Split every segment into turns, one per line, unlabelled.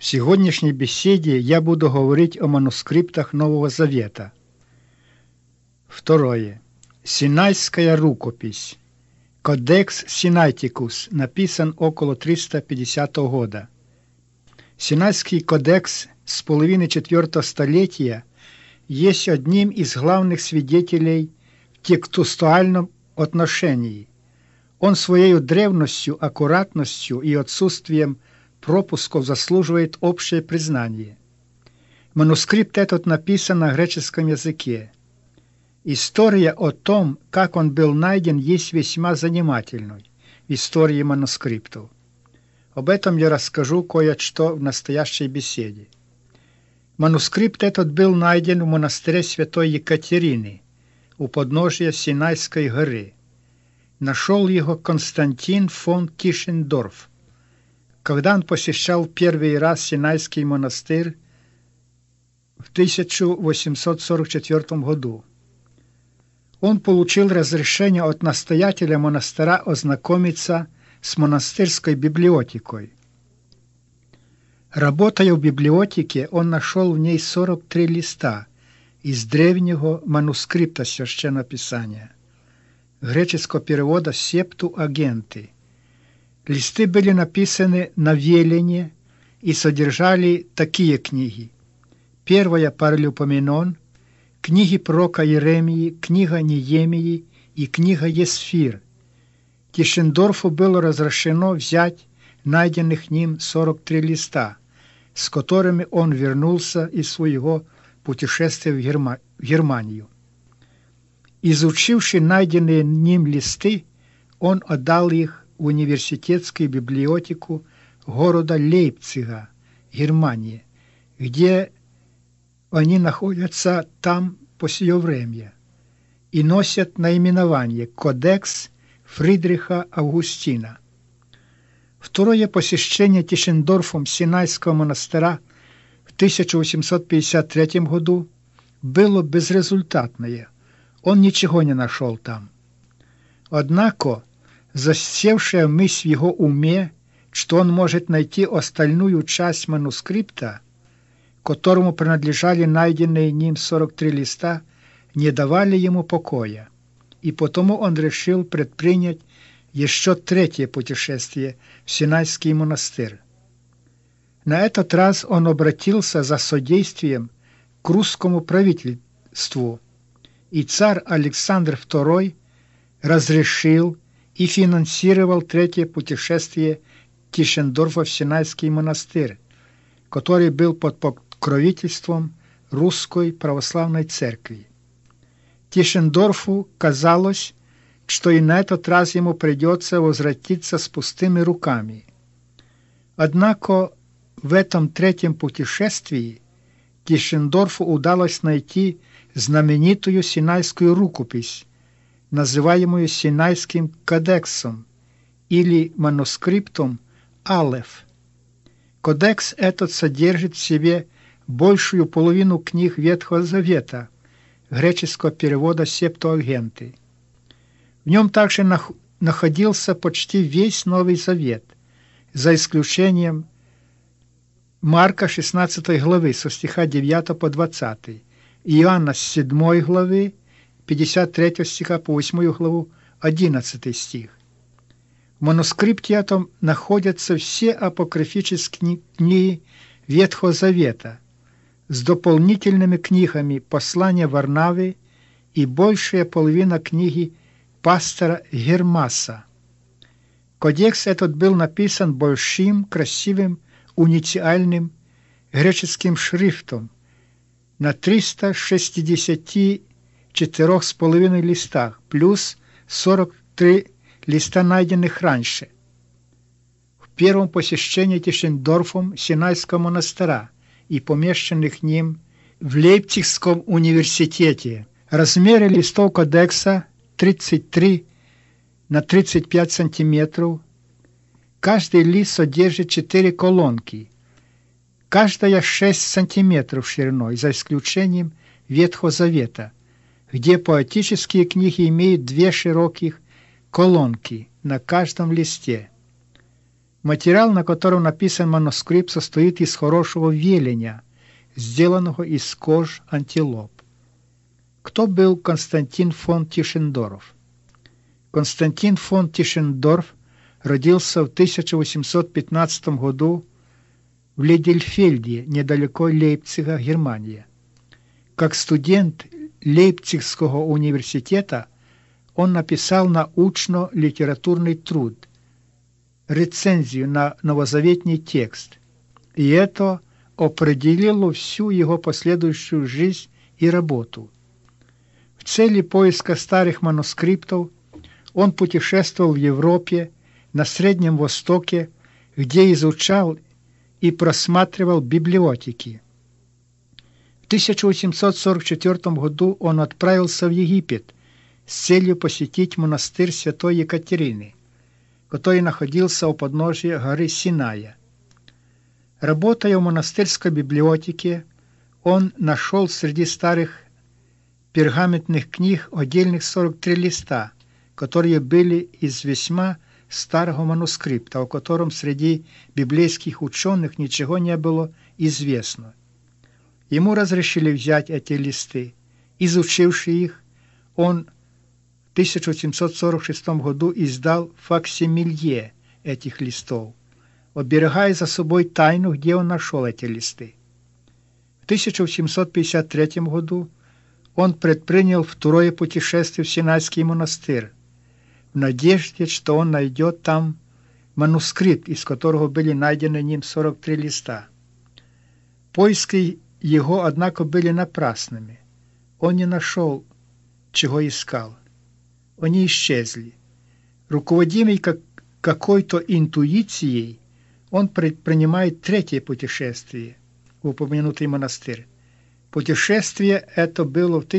В сегодняшней беседе я буду говорить о манускриптах Нового Завета. Второе. Синайская рукопись. Кодекс Синайтикус написан около 350 года. Синайский кодекс с половины IV столетия есть одним из главных свидетелей в текстуальном отношении. Он своей древностью, аккуратностью и отсутствием пропусков заслуживает общее признание. Манускрипт этот написан на греческом языке. История о том, как он был найден, есть весьма занимательной в истории манускриптов. Об этом я расскажу кое-что в настоящей беседе. Манускрипт этот был найден в монастыре святой Екатерины у подножия Синайской горы. Нашел его Константин фон Тишендорф, когда он посещал первый раз Синайский монастырь в 1844 году. Он получил разрешение от настоятеля монастыря ознакомиться с монастырской библиотекой. Работая в библиотеке, он нашел в ней 43 листа из древнего манускрипта Священного Писания, греческого перевода Септуагинты. Листы были написаны на веление и содержали такие книги. Первая Паралипоменон, книги пророка Иеремии, книга Неемии и книга Есфир. Тишендорфу было разрешено взять найденных ним 43 листа, с которыми он вернулся из своего путешествия в Германию. Изучивши найденные ним листы, он отдал их в университетскую библиотеку города Лейпцига, Германия, где они находятся там по сие время и носят наименование «Кодекс Фридриха Августина». Второе посещение Тишендорфом Синайского монастыря в 1853 году было безрезультатное. Он ничего не нашел там. Однако, засевшая мысль в его уме, что он может найти остальную часть манускрипта, которому принадлежали найденные ним 43 листа, не давали ему покоя, и потому он решил предпринять еще третье путешествие в Синайский монастырь. На этот раз он обратился за содействием к русскому правительству, и царь Александр II разрешил и финансировал третье путешествие Тишендорфа в Синайский монастырь, который был под покровительством Русской Православной Церкви. Тишендорфу казалось, что и на этот раз ему придется возвратиться с пустыми руками. Однако в этом третьем путешествии Тишендорфу удалось найти знаменитую Синайскую рукопись, называемую Синайским кодексом или манускриптом Алеф. Кодекс этот содержит в себе большую половину книг Ветхого Завета, греческого перевода Септуагинты. В нем также находился почти весь Новый Завет, за исключением Марка 16 главы со стиха 9 по 20, Иоанна с 7 главы 53 стиха по 8 главу 11 стих. В манускрипте этом находятся все апокрифические книги Ветхого Завета с дополнительными книгами послания Варнавы и большая половина книги пастора Гермаса. Кодекс этот был написан большим, красивым, унициальным греческим шрифтом на 364,5 листах, плюс 43 листа, найденных раньше. В первом посещении Тишендорфом Синайского монастыря и помещенных ним в Лейпцигском университете размеры листов кодекса 33 на 35 сантиметров. Каждый лист содержит 4 колонки, каждая 6 сантиметров шириной, за исключением Ветхого Завета, где поэтические книги имеют 2 широких колонки на каждом листе. Материал, на котором написан манускрипт, состоит из хорошего веления, сделанного из кож антилоп. Кто был Константин фон Тишендорф? Константин фон Тишендорф родился в 1815 году в Лейдельфельде, недалеко Лейпцига, Германия. Как студент Лейпцигского университета он написал научно-литературный труд, рецензию на новозаветний текст, и это определило всю его последующую жизнь и работу. В цели поиска старых манускриптов он путешествовал в Европе, на Среднем Востоке, где изучал и просматривал библиотеки. В 1844 году он отправился в Египет с целью посетить монастырь святой Екатерины, который находился у подножия горы Синая. Работая в монастырской библиотеке, он нашел среди старых пергаментных книг отдельных 43 листа, которые были из весьма старого манускрипта, о котором среди библейских ученых ничего не было известно. Ему разрешили взять эти листы. Изучивши их, он в 1746 году издал факсимилье этих листов, оберегая за собой тайну, где он нашел эти листы. В 1753 году он предпринял второе путешествие в Синайский монастырь, в надежде, что он найдет там манускрипт, из которого были найдены ним 43 листа. Поиски его, однако, были напрасными. Он не нашел, чего искал. Они исчезли. Руководимый какой-то интуицией, он предпринимает третье путешествие в упомянутый монастырь. Путешествие это было в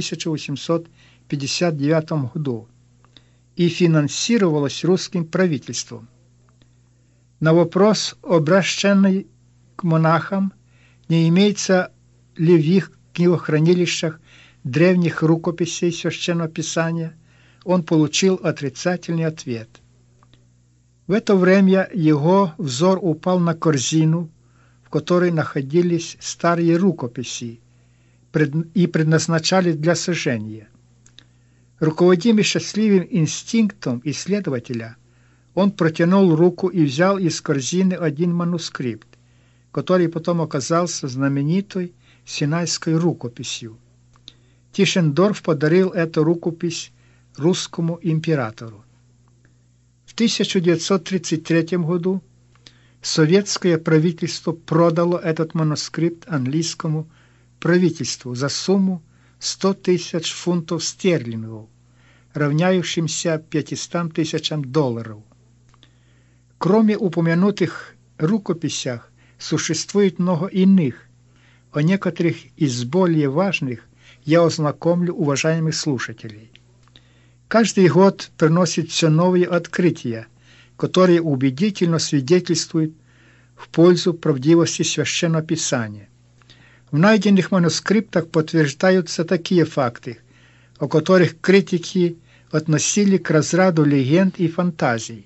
1859 году и финансировалось русским правительством. На вопрос, обращенный к монахам, не имеется ли в их книгохранилищах древних рукописей Священного Писания, он получил отрицательный ответ. В это время его взор упал на корзину, в которой находились старые рукописи и предназначались для сожжения. Руководимый счастливым инстинктом исследователя, он протянул руку и взял из корзины один манускрипт, который потом оказался знаменитой Синайской рукописью. Тишендорф подарил эту рукопись русскому императору. В 1933 году советское правительство продало этот манускрипт английскому правительству за сумму 100 тысяч фунтов стерлингов, равняющимся 500 тысячам долларов. Кроме упомянутых рукописях, существует много иных. О некоторых из более важных я ознакомлю уважаемых слушателей. Каждый год приносит все новые открытия, которые убедительно свидетельствуют в пользу правдивости Священного Писания. В найденных манускриптах подтверждаются такие факты, о которых критики относили к разряду легенд и фантазий.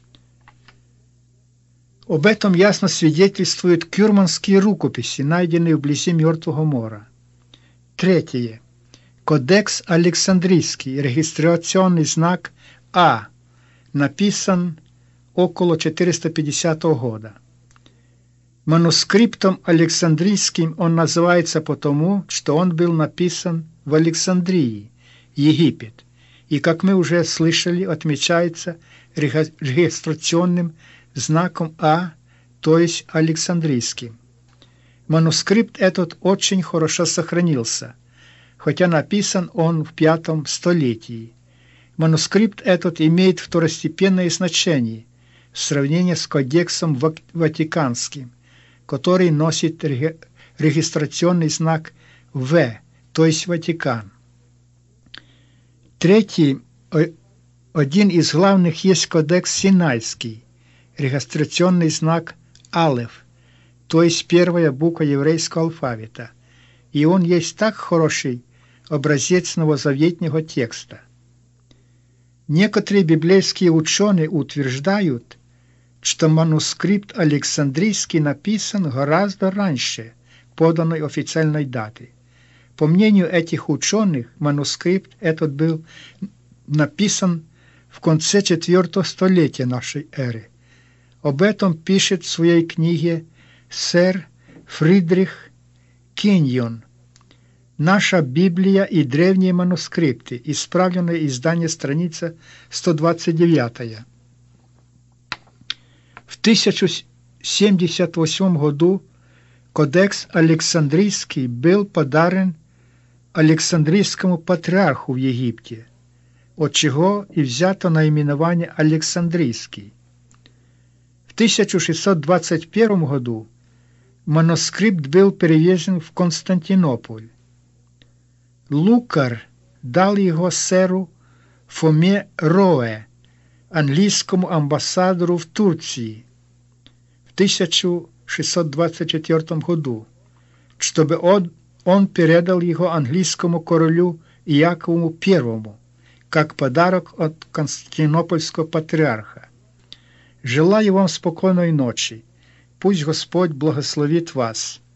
Об этом ясно свидетельствуют кюрманские рукописи, найденные вблизи Мертвого моря. Третье. Кодекс Александрийский, регистрационный знак А, написан около 450 года. Манускриптом Александрийским он называется потому, что он был написан в Александрии, Египет, и, как мы уже слышали, отмечается регистрационным знаком А, то есть Александрийским. Манускрипт этот очень хорошо сохранился, хотя написан он в V столетии. Манускрипт этот имеет второстепенное значение в сравнении с кодексом Ватиканским, который носит регистрационный знак В, то есть Ватикан. Третий, один из главных, есть кодекс Синайский, регистрационный знак Алеф, то есть первая буква еврейского алфавита, и он есть так хороший образец новозаветного текста. Некоторые библейские ученые утверждают, что манускрипт Александрийский написан гораздо раньше поданной официальной даты. По мнению этих ученых, манускрипт этот был написан в конце IV столетия нашей эры. Об этом пишет в своей книге сэр Фридрих Кеньон «Наша Библия и древние манускрипты», исправленное издание, страница 129. В 1078 году Кодекс Александрийский был подарен Александрийскому патриарху в Египте, от чего и взято наименование Александрийский. В 1621 году манускрипт был перевезен в Константинополь. Лукар дал его сэру Фоме Роэ, английскому амбассадору в Турции, в 1624 году, чтобы он передал его английскому королю Иакову I, как подарок от Константинопольского патриарха. Желаю вам спокойной ночи. Пусть Господь благословит вас.